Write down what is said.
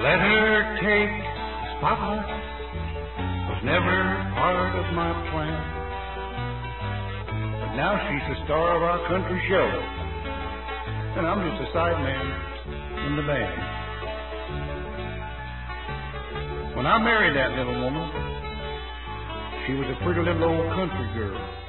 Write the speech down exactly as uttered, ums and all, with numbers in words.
Let her take the spotlight was never part of my plan. But now she's the star of our country show, and I'm just a sideman in the band. When I married that little woman, she was a pretty little old country girl.